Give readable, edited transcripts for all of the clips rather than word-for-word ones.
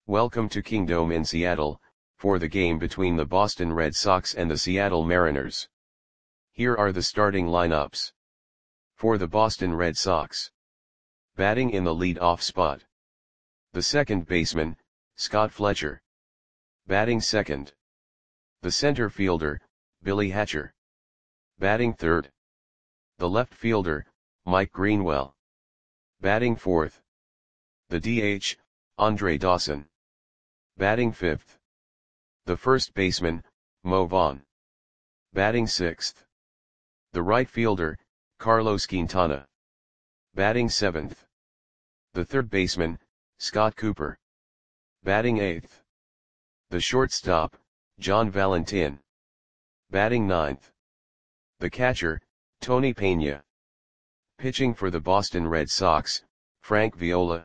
Welcome to Kingdome in Seattle, for the game between the Boston Red Sox and the Seattle Mariners. Here are the starting lineups. For the Boston Red Sox. Batting in the lead-off spot. The second baseman, Scott Fletcher. Batting second. The center fielder, Billy Hatcher. Batting third. The left fielder, Mike Greenwell. Batting fourth. The DH, Andre Dawson. Batting fifth. The first baseman, Mo Vaughn. Batting sixth. The right fielder, Carlos Quintana. Batting seventh. The third baseman, Scott Cooper. Batting eighth. The shortstop, John Valentin. Batting ninth. The catcher, Tony Peña. Pitching for the Boston Red Sox, Frank Viola.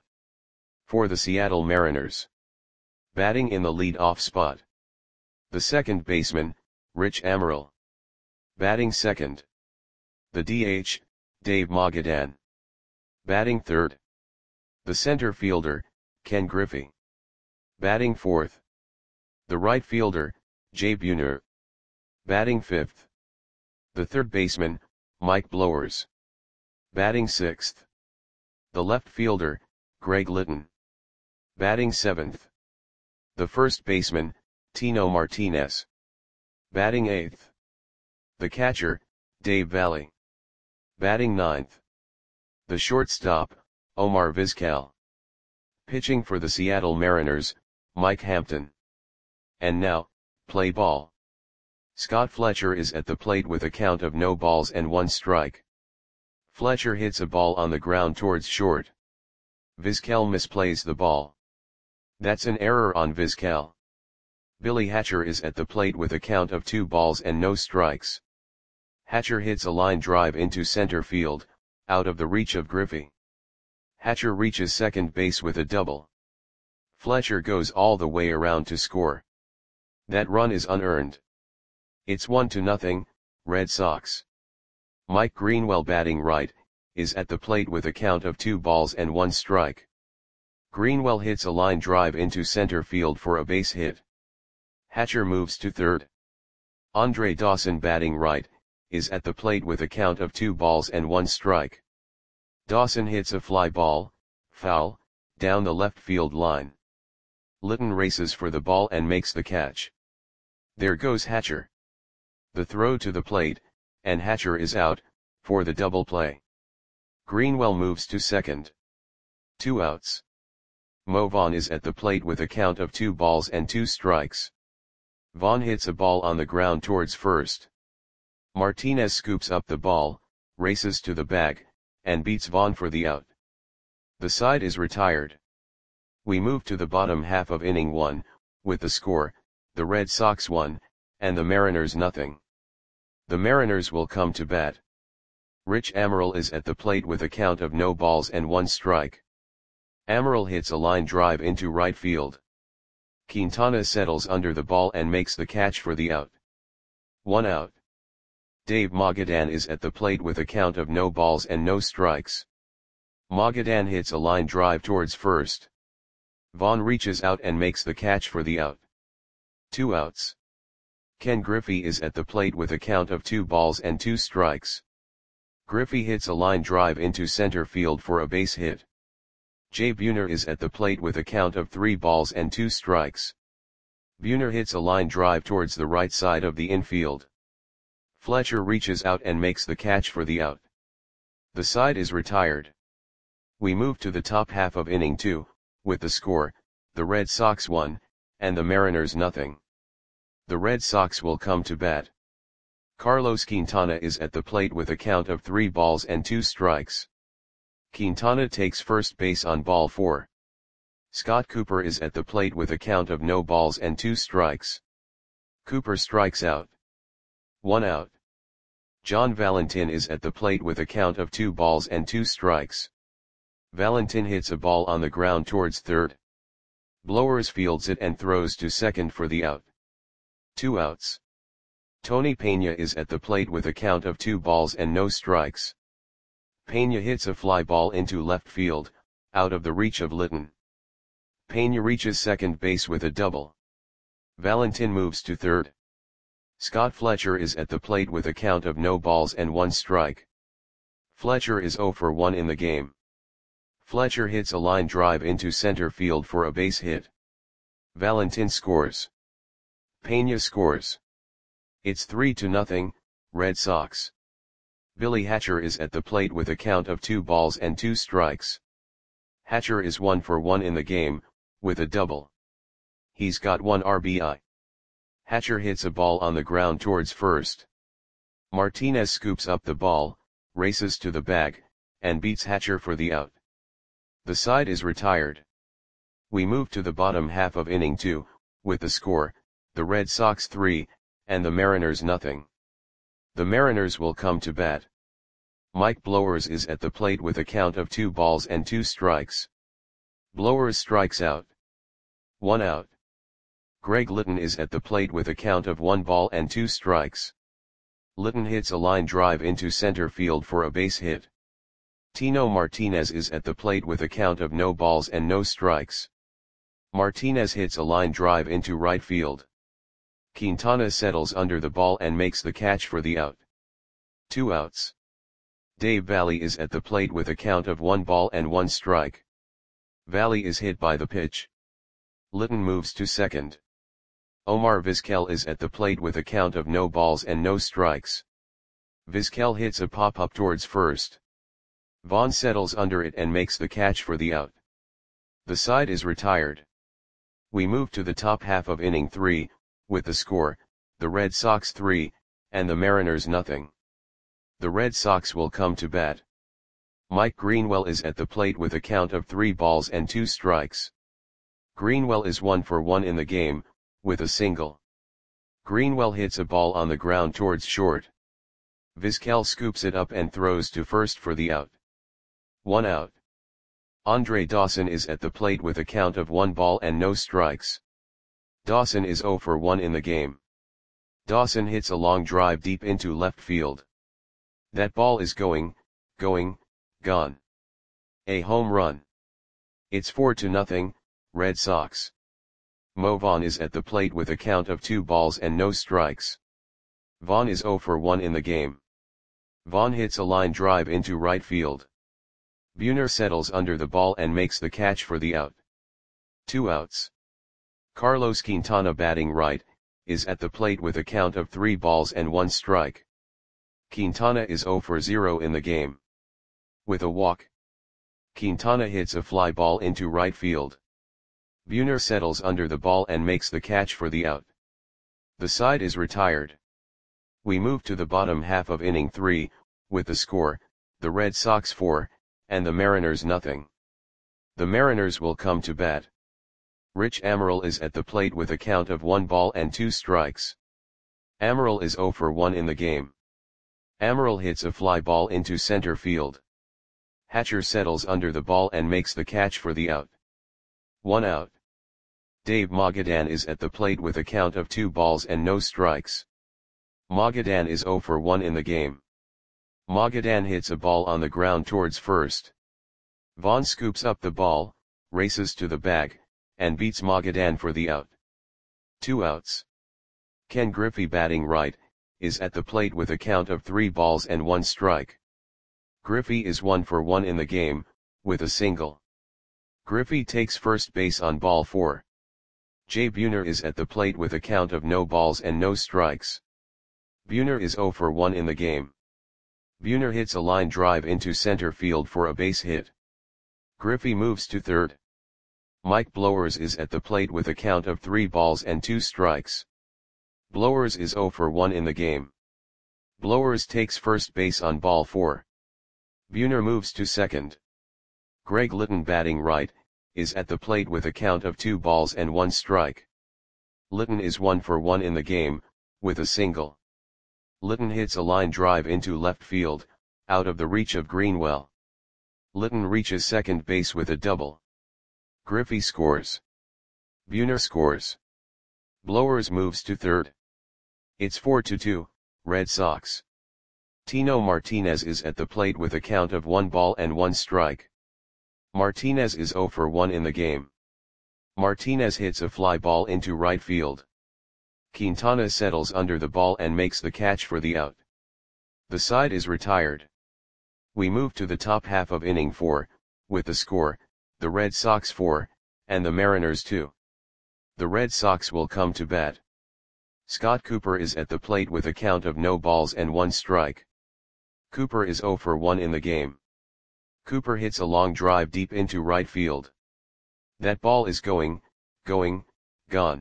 For the Seattle Mariners. Batting in the lead-off spot. The second baseman, Rich Amaral. Batting second. The DH, Dave Magadan. Batting third. The center fielder, Ken Griffey. Batting fourth. The right fielder, Jay Buhner. Batting fifth. The third baseman, Mike Blowers. Batting sixth. The left fielder, Greg Litton. Batting seventh. The first baseman, Tino Martinez. Batting eighth. The catcher, Dave Valle. Batting ninth. The shortstop, Omar Vizquel. Pitching for the Seattle Mariners, Mike Hampton. And now, play ball. Scott Fletcher is at the plate with a count of no balls and 1 strike. Fletcher hits a ball on the ground towards short. Vizquel misplays the ball. That's an error on Vizquel. Billy Hatcher is at the plate with a count of 2 balls and no strikes. Hatcher hits a line drive into center field, out of the reach of Griffey. Hatcher reaches second base with a double. Fletcher goes all the way around to score. That run is unearned. It's 1-0, Red Sox. Mike Greenwell, batting right, is at the plate with a count of 2 balls and 1 strike. Greenwell hits a line drive into center field for a base hit. Hatcher moves to third. Andre Dawson, batting right, is at the plate with a count of 2 balls and 1 strike. Dawson hits a fly ball, foul, down the left field line. Litton races for the ball and makes the catch. There goes Hatcher. The throw to the plate, and Hatcher is out, for the double play. Greenwell moves to second. 2 outs. Mo Vaughn is at the plate with a count of 2 balls and 2 strikes. Vaughn hits a ball on the ground towards first. Martinez scoops up the ball, races to the bag, and beats Vaughn for the out. The side is retired. We move to the bottom half of inning 1, with the score, the Red Sox 1, and the Mariners 0. The Mariners will come to bat. Rich Amaral is at the plate with a count of no balls and 1 strike. Amaral hits a line drive into right field. Quintana settles under the ball and makes the catch for the out. 1 out. Dave Magadan is at the plate with a count of no balls and no strikes. Magadan hits a line drive towards first. Vaughn reaches out and makes the catch for the out. 2 outs. Ken Griffey is at the plate with a count of 2 balls and 2 strikes. Griffey hits a line drive into center field for a base hit. Jay Buhner is at the plate with a count of 3 balls and 2 strikes. Buhner hits a line drive towards the right side of the infield. Fletcher reaches out and makes the catch for the out. The side is retired. We move to the top half of inning 2, with the score, the Red Sox 1, and the Mariners 0. The Red Sox will come to bat. Carlos Quintana is at the plate with a count of 3 balls and 2 strikes. Quintana takes first base on ball 4. Scott Cooper is at the plate with a count of no balls and 2 strikes. Cooper strikes out. 1 out. John Valentin is at the plate with a count of 2 balls and 2 strikes. Valentin hits a ball on the ground towards third. Blowers fields it and throws to second for the out. 2 outs. Tony Peña is at the plate with a count of 2 balls and no strikes. Peña hits a fly ball into left field, out of the reach of Litton. Pena reaches second base with a double. Valentin moves to third. Scott Fletcher is at the plate with a count of no balls and 1 strike. Fletcher is 0 for 1 in the game. Fletcher hits a line drive into center field for a base hit. Valentin scores. Pena scores. It's 3-0, Red Sox. Billy Hatcher is at the plate with a count of 2 balls and 2 strikes. Hatcher is 1 for 1 in the game, with a double. He's got 1 RBI. Hatcher hits a ball on the ground towards first. Martinez scoops up the ball, races to the bag, and beats Hatcher for the out. The side is retired. We move to the bottom half of inning 2, with the score, the Red Sox 3, and the Mariners nothing. The Mariners will come to bat. Mike Blowers is at the plate with a count of 2 balls and 2 strikes. Blowers strikes out. 1 out. Greg Litton is at the plate with a count of 1 ball and 2 strikes. Litton hits a line drive into center field for a base hit. Tino Martinez is at the plate with a count of no balls and no strikes. Martinez hits a line drive into right field. Quintana settles under the ball and makes the catch for the out. 2 outs. Dave Valle is at the plate with a count of 1 ball and 1 strike. Valle is hit by the pitch. Litton moves to second. Omar Vizquel is at the plate with a count of no balls and no strikes. Vizquel hits a pop-up towards first. Vaughn settles under it and makes the catch for the out. The side is retired. We move to the top half of inning 3, with the score, the Red Sox 3, and the Mariners nothing. The Red Sox will come to bat. Mike Greenwell is at the plate with a count of 3 balls and 2 strikes. Greenwell is 1 for 1 in the game, with a single. Greenwell hits a ball on the ground towards short. Vizquel scoops it up and throws to first for the out. 1 out. Andre Dawson is at the plate with a count of 1 ball and no strikes. Dawson is 0 for 1 in the game. Dawson hits a long drive deep into left field. That ball is going, gone. A home run. It's 4-0, Red Sox. Mo Vaughn is at the plate with a count of 2 balls and no strikes. Vaughn is 0 for 1 in the game. Vaughn hits a line drive into right field. Buhner settles under the ball and makes the catch for the out. 2 outs. Carlos Quintana, batting right, is at the plate with a count of 3 balls and 1 strike. Quintana is 0 for 0 in the game. With a walk. Quintana hits a fly ball into right field. Buhner settles under the ball and makes the catch for the out. The side is retired. We move to the bottom half of inning 3, with the score, the Red Sox 4, and the Mariners nothing. The Mariners will come to bat. Rich Amaral is at the plate with a count of 1 ball and 2 strikes. Amaral is 0 for 1 in the game. Amaral hits a fly ball into center field. Hatcher settles under the ball and makes the catch for the out. 1 out. Dave Magadan is at the plate with a count of 2 balls and no strikes. Magadan is 0 for 1 in the game. Magadan hits a ball on the ground towards first. Vaughn scoops up the ball, races to the bag, and beats Magadan for the out. 2 outs. Ken Griffey, batting right, is at the plate with a count of 3 balls and 1 strike. Griffey is 1 for 1 in the game, with a single. Griffey takes first base on ball 4. Jay Buhner is at the plate with a count of no balls and no strikes. Buhner is 0 for 1 in the game. Buhner hits a line drive into center field for a base hit. Griffey moves to third. Mike Blowers is at the plate with a count of 3 balls and 2 strikes. Blowers is 0 for 1 in the game. Blowers takes first base on ball 4. Buhner moves to second. Greg Litton, batting right, is at the plate with a count of 2 balls and 1 strike. Litton is 1 for 1 in the game, with a single. Litton hits a line drive into left field, out of the reach of Greenwell. Litton reaches second base with a double. Griffey scores. Buhner scores. Blowers moves to third. It's 4-2, Red Sox. Tino Martinez is at the plate with a count of 1 ball and 1 strike. Martinez is 0 for 1 in the game. Martinez hits a fly ball into right field. Quintana settles under the ball and makes the catch for the out. The side is retired. We move to the top half of inning 4, with the score, the Red Sox 4, and the Mariners 2. The Red Sox will come to bat. Scott Cooper is at the plate with a count of no balls and 1 strike. Cooper is 0 for 1 in the game. Cooper hits a long drive deep into right field. That ball is going, gone.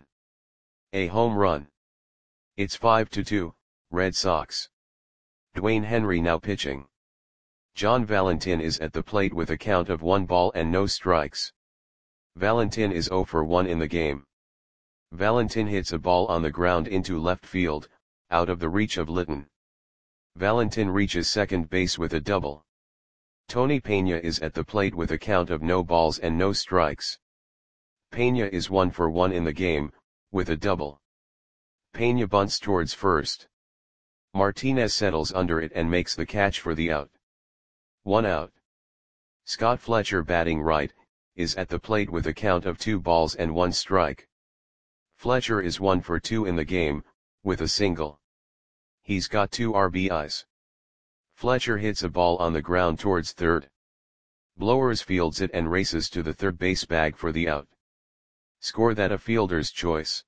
A home run. It's 5-2, Red Sox. Dwayne Henry now pitching. John Valentin is at the plate with a count of 1 ball and no strikes. Valentin is 0 for 1 in the game. Valentin hits a ball on the ground into left field, out of the reach of Litton. Valentin reaches second base with a double. Tony Peña is at the plate with a count of no balls and no strikes. Peña is 1 for 1 in the game, with a double. Peña bunts towards first. Martinez settles under it and makes the catch for the out. 1 out. Scott Fletcher batting right, is at the plate with a count of 2 balls and 1 strike. Fletcher is 1 for 2 in the game, with a single. He's got 2 RBIs. Fletcher hits a ball on the ground towards third. Blowers fields it and races to the third base bag for the out. Score that a fielder's choice.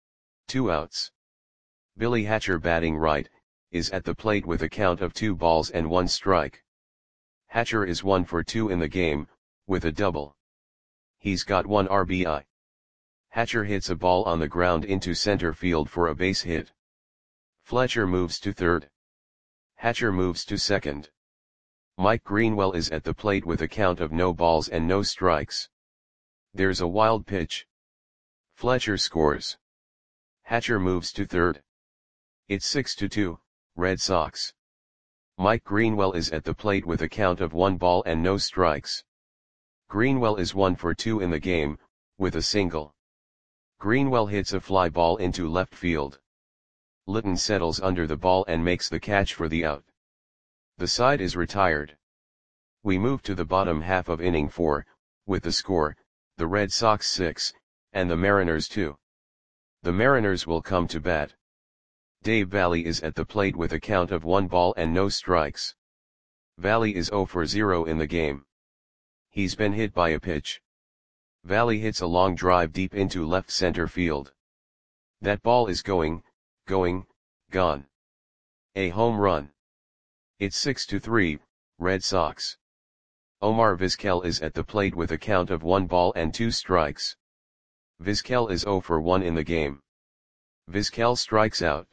2 outs. Billy Hatcher batting right, is at the plate with a count of 2 balls and 1 strike. Hatcher is 1 for 2 in the game, with a double. He's got 1 RBI. Hatcher hits a ball on the ground into center field for a base hit. Fletcher moves to third. Hatcher moves to second. Mike Greenwell is at the plate with a count of no balls and no strikes. There's a wild pitch. Fletcher scores. Hatcher moves to third. It's 6-2, Red Sox. Mike Greenwell is at the plate with a count of 1 ball and no strikes. Greenwell is 1 for 2 in the game, with a single. Greenwell hits a fly ball into left field. Litton settles under the ball and makes the catch for the out. The side is retired. We move to the bottom half of inning 4, with the score, the Red Sox 6, and the Mariners 2. The Mariners will come to bat. Dave Valle is at the plate with a count of 1 ball and no strikes. Valle is 0 for 0 in the game. He's been hit by a pitch. Valle hits a long drive deep into left center field. That ball is going, gone. A home run. It's 6-3, Red Sox. Omar Vizquel is at the plate with a count of 1 ball and 2 strikes. Vizquel is 0 for 1 in the game. Vizquel strikes out.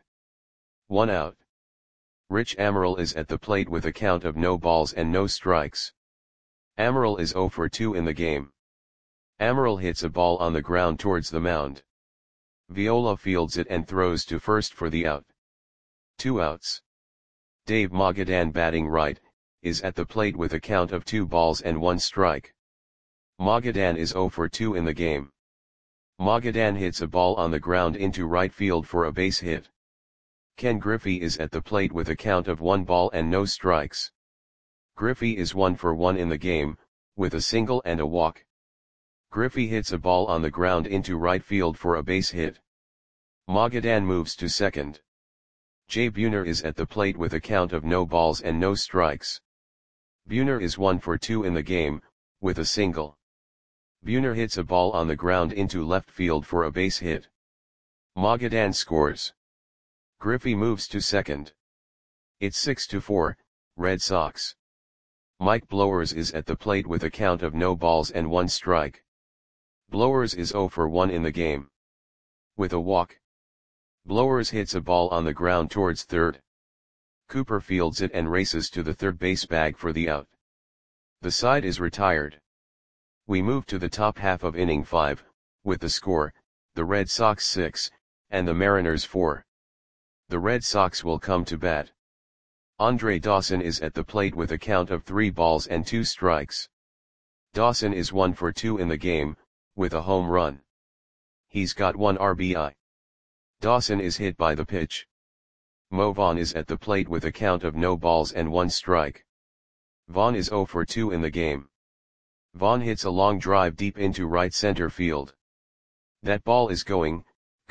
1 out. Rich Amaral is at the plate with a count of no balls and no strikes. Amaral is 0 for 2 in the game. Amaral hits a ball on the ground towards the mound. Viola fields it and throws to first for the out. 2 outs. Dave Magadan batting right, is at the plate with a count of 2 balls and 1 strike. Magadan is 0 for 2 in the game. Magadan hits a ball on the ground into right field for a base hit. Ken Griffey is at the plate with a count of 1 ball and no strikes. Griffey is 1 for 1 in the game, with a single and a walk. Griffey hits a ball on the ground into right field for a base hit. Magadan moves to second. Jay Buhner is at the plate with a count of no balls and no strikes. Buhner is 1 for 2 in the game, with a single. Buhner hits a ball on the ground into left field for a base hit. Magadan scores. Griffey moves to second. It's 6-4, Red Sox. Mike Blowers is at the plate with a count of no balls and 1 strike. Blowers is 0 for 1 in the game. With a walk. Blowers hits a ball on the ground towards third. Cooper fields it and races to the third base bag for the out. The side is retired. We move to the top half of inning 5, with the score, the Red Sox 6, and the Mariners 4. The Red Sox will come to bat. Andre Dawson is at the plate with a count of 3 balls and 2 strikes. Dawson is 1 for 2 in the game, with a home run. He's got 1 RBI. Dawson is hit by the pitch. Mo Vaughn is at the plate with a count of no balls and 1 strike. Vaughn is 0 for 2 in the game. Vaughn hits a long drive deep into right center field. That ball is going,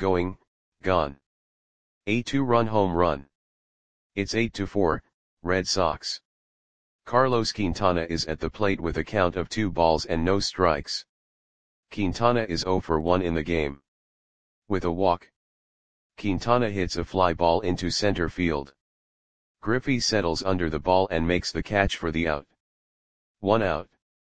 gone. A 2-run home run. It's 8-4, Red Sox. Carlos Quintana is at the plate with a count of 2 balls and no strikes. Quintana is 0 for 1 in the game. With a walk, Quintana hits a fly ball into center field. Griffey settles under the ball and makes the catch for the out. 1 out.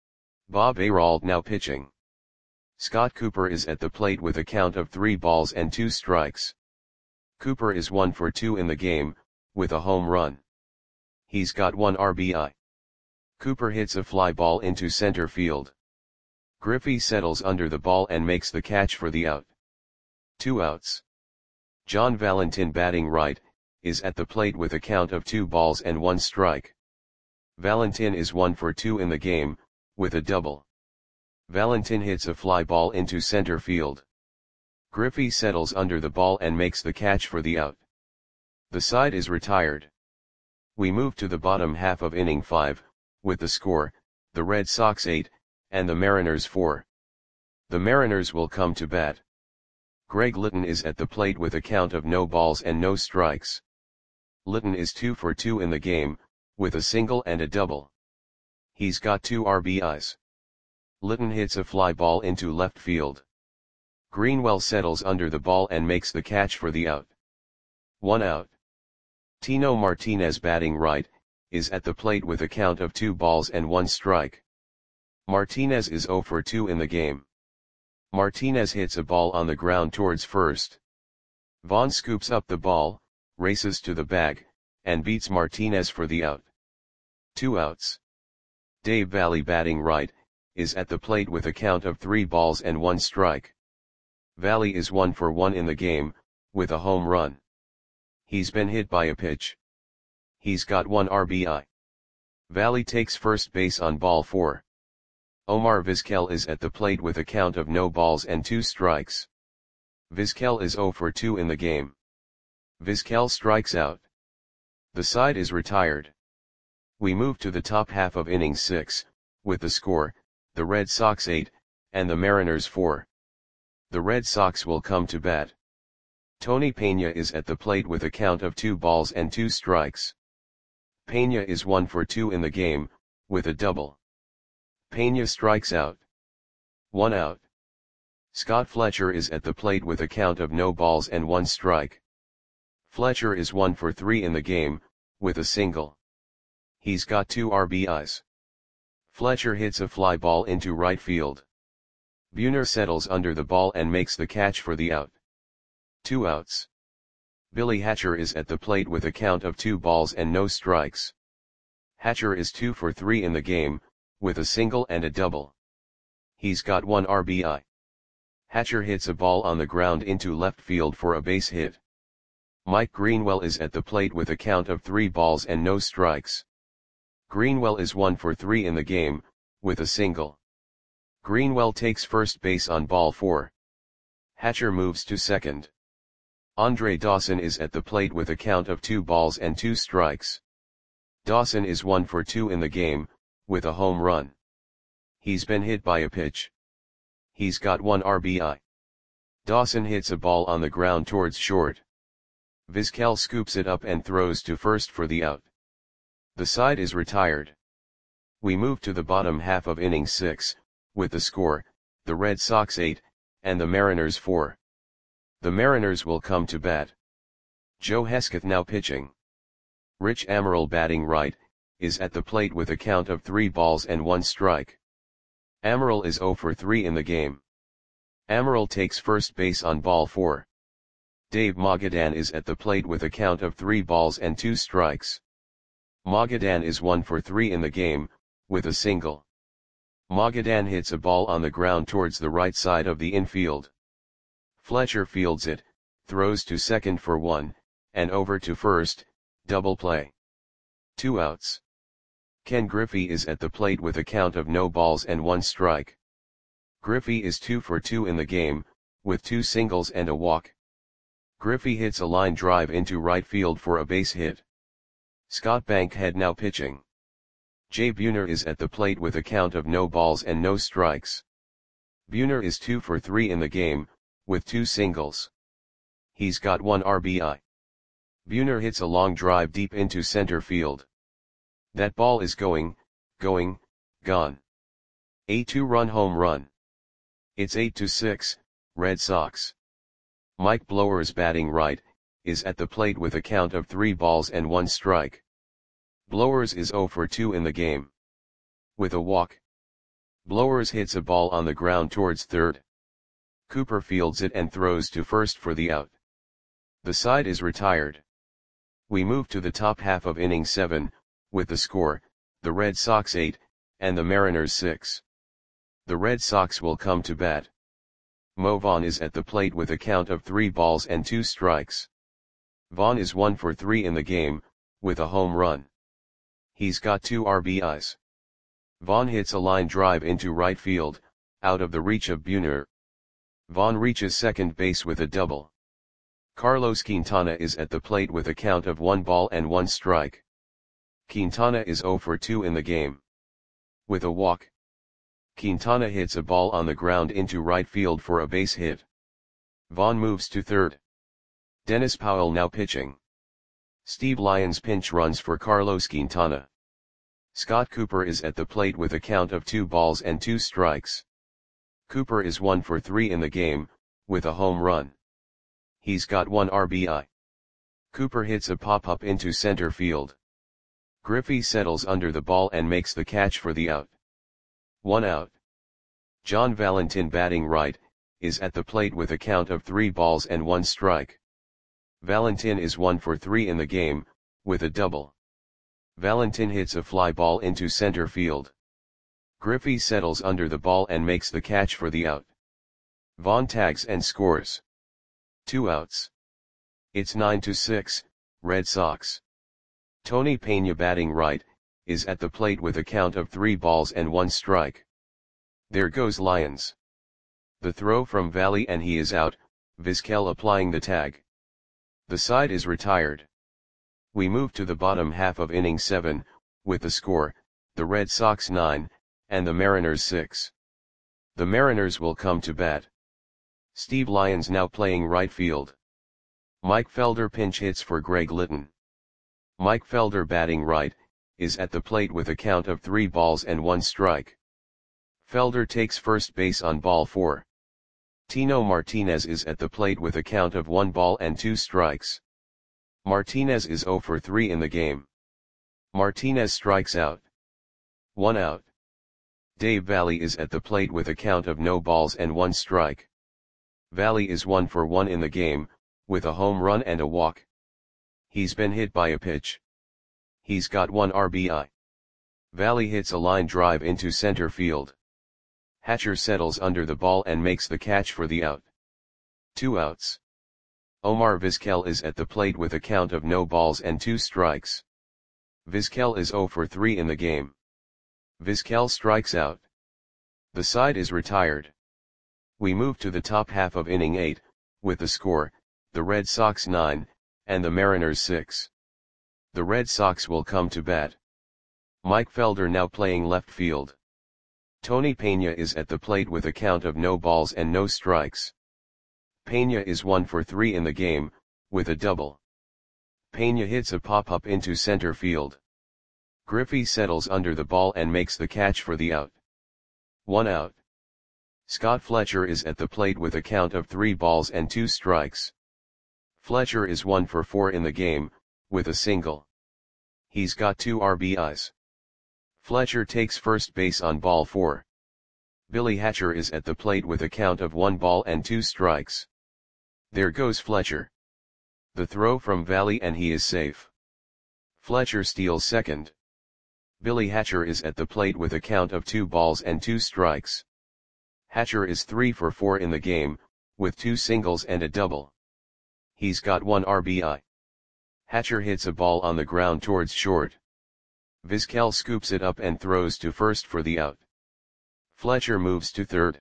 Bob Arald now pitching. Scott Cooper is at the plate with a count of 3 balls and 2 strikes. Cooper is 1 for 2 in the game, with a home run. He's got 1 RBI. Cooper hits a fly ball into center field. Griffey settles under the ball and makes the catch for the out. 2 outs. John Valentin batting right, is at the plate with a count of 2 balls and 1 strike. Valentin is 1 for 2 in the game, with a double. Valentin hits a fly ball into center field. Griffey settles under the ball and makes the catch for the out. The side is retired. We move to the bottom half of inning 5, with the score, the Red Sox 8, and the Mariners 4. The Mariners will come to bat. Greg Litton is at the plate with a count of no balls and no strikes. Litton is 2 for 2 in the game, with a single and a double. He's got 2 RBIs. Litton hits a fly ball into left field. Greenwell settles under the ball and makes the catch for the out. 1 out. Tino Martinez batting right, is at the plate with a count of 2 balls and 1 strike. Martinez is 0 for 2 in the game. Martinez hits a ball on the ground towards first. Vaughn scoops up the ball, races to the bag, and beats Martinez for the out. 2 outs. Dave Valle batting right, is at the plate with a count of 3 balls and 1 strike. Valle is 1 for 1 in the game, with a home run. He's been hit by a pitch. He's got 1 RBI. Valle takes first base on ball 4. Omar Vizquel is at the plate with a count of no balls and 2 strikes. Vizquel is 0 for 2 in the game. Vizquel strikes out. The side is retired. We move to the top half of inning 6, with the score, the Red Sox 8, and the Mariners 4. The Red Sox will come to bat. Tony Peña is at the plate with a count of 2 balls and 2 strikes. Peña is 1 for 2 in the game, with a double. Peña strikes out. 1 out. Scott Fletcher is at the plate with a count of no balls and 1 strike. Fletcher is 1 for 3 in the game, with a single. He's got 2 RBIs. Fletcher hits a fly ball into right field. Buhner settles under the ball and makes the catch for the out. 2 outs. Billy Hatcher is at the plate with a count of 2 balls and no strikes. Hatcher is 2 for 3 in the game, with a single and a double. He's got 1 RBI. Hatcher hits a ball on the ground into left field for a base hit. Mike Greenwell is at the plate with a count of 3 balls and no strikes. Greenwell is 1 for 3 in the game, with a single. Greenwell takes first base on ball 4. Hatcher moves to second. Andre Dawson is at the plate with a count of 2 balls and 2 strikes. Dawson is 1 for 2 in the game, with a home run. He's been hit by a pitch. He's got 1 RBI. Dawson hits a ball on the ground towards short. Vizquel scoops it up and throws to first for the out. The side is retired. We move to the bottom half of inning 6, with the score, the Red Sox 8, and the Mariners 4. The Mariners will come to bat. Joe Hesketh now pitching. Rich Amaral batting right, is at the plate with a count of 3 balls and 1 strike. Amaral is 0 for 3 in the game. Amaral takes first base on ball 4. Dave Magadan is at the plate with a count of 3 balls and 2 strikes. Magadan is 1 for 3 in the game, with a single. Magadan hits a ball on the ground towards the right side of the infield. Fletcher fields it, throws to second for 1, and over to first, double play. 2 outs. Ken Griffey is at the plate with a count of no balls and 1 strike. Griffey is 2 for 2 in the game, with 2 singles and a walk. Griffey hits a line drive into right field for a base hit. Scott Bankhead now pitching. Jay Buhner is at the plate with a count of no balls and no strikes. Buhner is 2 for 3 in the game, with 2 singles. He's got 1 RBI. Buhner hits a long drive deep into center field. That ball is going, gone. A 2-run home run. It's 8-6, Red Sox. Mike Blowers, batting right, is at the plate with a count of 3 balls and 1 strike. Blowers is 0 for 2 in the game. With a walk. Blowers hits a ball on the ground towards third. Cooper fields it and throws to first for the out. The side is retired. We move to the top half of inning 7, with the score, the Red Sox 8, and the Mariners 6. The Red Sox will come to bat. Mo Vaughn is at the plate with a count of 3 balls and 2 strikes. Vaughn is 1 for 3 in the game, with a home run. He's got 2 RBIs. Vaughn hits a line drive into right field, out of the reach of Buhner. Vaughn reaches second base with a double. Carlos Quintana is at the plate with a count of 1 ball and 1 strike. Quintana is 0 for 2 in the game. With a walk. Quintana hits a ball on the ground into right field for a base hit. Vaughn moves to third. Dennis Powell now pitching. Steve Lyons pinch runs for Carlos Quintana. Scott Cooper is at the plate with a count of 2 balls and 2 strikes. Cooper is 1 for 3 in the game, with a home run. He's got 1 RBI. Cooper hits a pop-up into center field. Griffey settles under the ball and makes the catch for the out. 1 out. John Valentin, batting right, is at the plate with a count of 3 balls and 1 strike. Valentin is 1 for 3 in the game, with a double. Valentin hits a fly ball into center field. Griffey settles under the ball and makes the catch for the out. Vaughn tags and scores. 2 outs. It's 9-6, Red Sox. Tony Pena, batting right, is at the plate with a count of 3 balls and 1 strike. There goes Lyons. The throw from Valley and he is out, Vizquel applying the tag. The side is retired. We move to the bottom half of inning 7, with the score, the Red Sox 9, and the Mariners 6. The Mariners will come to bat. Steve Lyons now playing right field. Mike Felder pinch hits for Greg Litton. Mike Felder, batting right, is at the plate with a count of 3 balls and 1 strike. Felder takes first base on ball 4. Tino Martinez is at the plate with a count of 1 ball and 2 strikes. Martinez is 0 for 3 in the game. Martinez strikes out. 1 out. Dave Valley is at the plate with a count of no balls and 1 strike. Valley is 1 for 1 in the game, with a home run and a walk. He's been hit by a pitch. He's got 1 RBI. Valley hits a line drive into center field. Hatcher settles under the ball and makes the catch for the out. 2 outs. Omar Vizquel is at the plate with a count of no balls and 2 strikes. Vizquel is 0 for 3 in the game. Vizquel strikes out. The side is retired. We move to the top half of inning 8, with the score, the Red Sox 9, and the Mariners 6. The Red Sox will come to bat. Mike Felder now playing left field. Tony Pena is at the plate with a count of no balls and no strikes. Pena is 1 for 3 in the game, with a double. Pena hits a pop-up into center field. Griffey settles under the ball and makes the catch for the out. 1 out. Scott Fletcher is at the plate with a count of 3 balls and 2 strikes. Fletcher is 1 for 4 in the game, with a single. He's got 2 RBIs. Fletcher takes first base on ball 4. Billy Hatcher is at the plate with a count of 1 ball and 2 strikes. There goes Fletcher. The throw from Valley and he is safe. Fletcher steals second. Billy Hatcher is at the plate with a count of 2 balls and 2 strikes. Hatcher is 3 for 4 in the game, with 2 singles and a double. He's got 1 RBI. Hatcher hits a ball on the ground towards short. Vizquel scoops it up and throws to first for the out. Fletcher moves to third.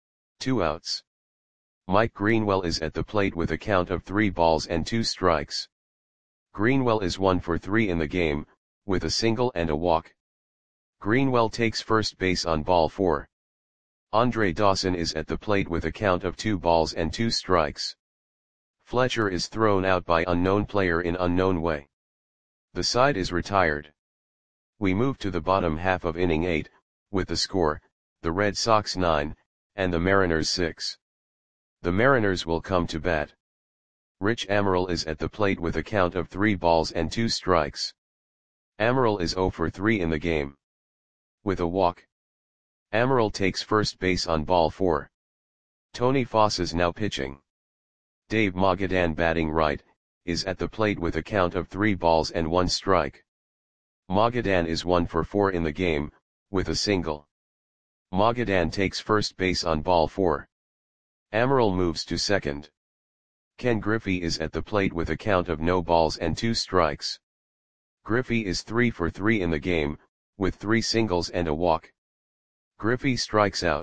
2 outs. Mike Greenwell is at the plate with a count of 3 balls and 2 strikes. Greenwell is 1 for 3 in the game, with a single and a walk. Greenwell takes first base on ball 4. Andre Dawson is at the plate with a count of 2 balls and 2 strikes. Fletcher is thrown out by unknown player in unknown way. The side is retired. We move to the bottom half of inning 8, with the score, the Red Sox 9, and the Mariners 6. The Mariners will come to bat. Rich Amaral is at the plate with a count of 3 balls and 2 strikes. Amaral is 0 for 3 in the game. With a walk. Amaral takes first base on ball 4. Tony Foss is now pitching. Dave Magadan, batting right, is at the plate with a count of 3 balls and 1 strike. Magadan is 1 for 4 in the game, with a single. Magadan takes first base on ball 4. Amaral moves to second. Ken Griffey is at the plate with a count of no balls and 2 strikes. Griffey is 3 for 3 in the game, with 3 singles and a walk. Griffey strikes out.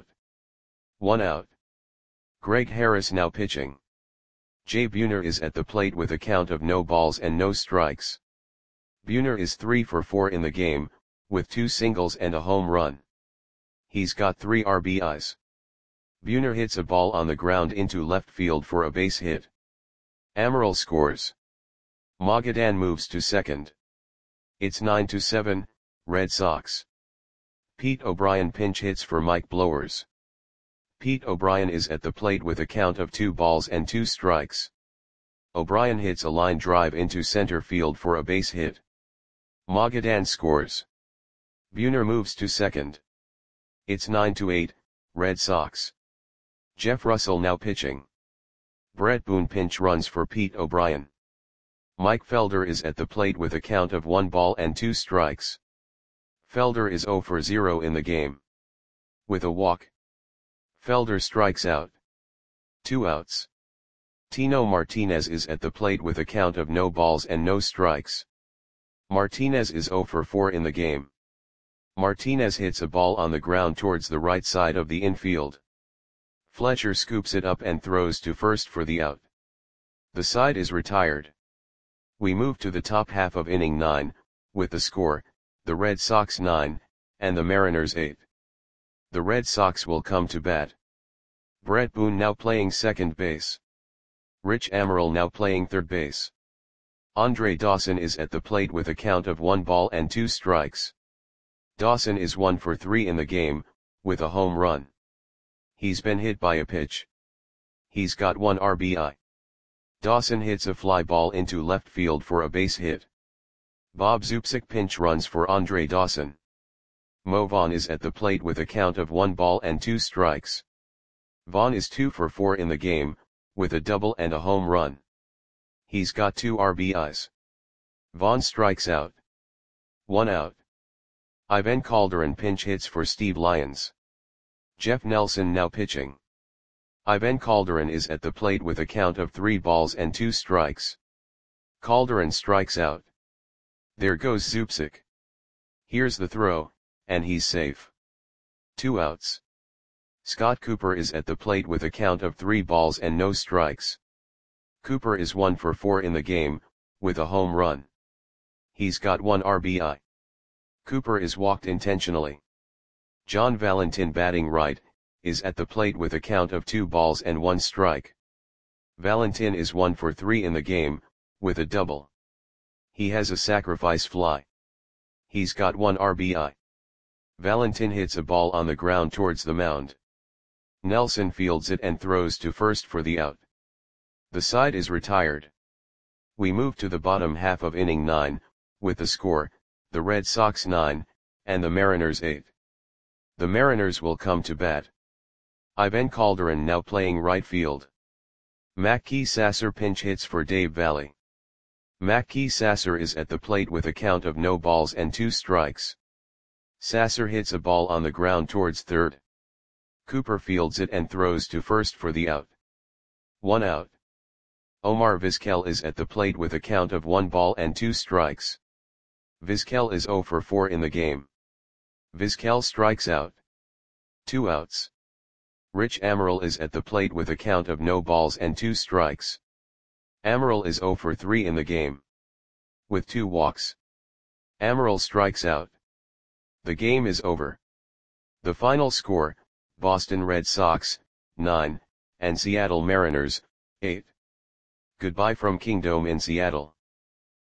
1 out. Greg Harris now pitching. Jay Buhner is at the plate with a count of no balls and no strikes. Buhner is 3 for 4 in the game, with 2 singles and a home run. He's got 3 RBIs. Buhner hits a ball on the ground into left field for a base hit. Amaral scores. Magadan moves to second. It's 9-7, Red Sox. Pete O'Brien pinch hits for Mike Blowers. Pete O'Brien is at the plate with a count of 2 balls and 2 strikes. O'Brien hits a line drive into center field for a base hit. Magadan scores. Buhner moves to second. It's 9-8, Red Sox. Jeff Russell now pitching. Brett Boone pinch runs for Pete O'Brien. Mike Felder is at the plate with a count of 1 ball and 2 strikes. Felder is 0 for 0 in the game. With a walk. Felder strikes out. 2 outs. Tino Martinez is at the plate with a count of no balls and no strikes. Martinez is 0 for 4 in the game. Martinez hits a ball on the ground towards the right side of the infield. Fletcher scoops it up and throws to first for the out. The side is retired. We move to the top half of inning 9, with the score, the Red Sox 9, and the Mariners 8. The Red Sox will come to bat. Brett Boone now playing second base. Rich Amaral now playing third base. Andre Dawson is at the plate with a count of 1 ball and 2 strikes. Dawson is 1 for 3 in the game, with a home run. He's been hit by a pitch. He's got 1 RBI. Dawson hits a fly ball into left field for a base hit. Bob Zupsik pinch runs for Andre Dawson. Mo Vaughn is at the plate with a count of 1 ball and 2 strikes. Vaughn is 2 for 4 in the game, with a double and a home run. He's got 2 RBIs. Vaughn strikes out. 1 out. Ivan Calderon pinch hits for Steve Lyons. Jeff Nelson now pitching. Ivan Calderon is at the plate with a count of 3 balls and 2 strikes. Calderon strikes out. There goes Zupsik. Here's the throw, and he's safe. 2 outs. Scott Cooper is at the plate with a count of 3 balls and no strikes. Cooper is 1 for 4 in the game, with a home run. He's got 1 RBI. Cooper is walked intentionally. John Valentin, batting right, is at the plate with a count of 2 balls and 1 strike. Valentin is 1 for 3 in the game, with a double. He has a sacrifice fly. He's got 1 RBI. Valentin hits a ball on the ground towards the mound. Nelson fields it and throws to first for the out. The side is retired. We move to the bottom half of inning 9, with the score, the Red Sox 9, and the Mariners 8. The Mariners will come to bat. Ivan Calderon now playing right field. Mackey Sasser pinch hits for Dave Valley. Mackey Sasser is at the plate with a count of no balls and 2 strikes. Sasser hits a ball on the ground towards third. Cooper fields it and throws to first for the out. 1 out. Omar Vizquel is at the plate with a count of 1 ball and 2 strikes. Vizquel is 0 for 4 in the game. Vizquel strikes out. 2 outs. Rich Amaral is at the plate with a count of no balls and 2 strikes. Amaral is 0 for 3 in the game. With 2 walks. Amaral strikes out. The game is over. The final score, Boston Red Sox, 9, and Seattle Mariners, 8. Goodbye from Kingdome in Seattle.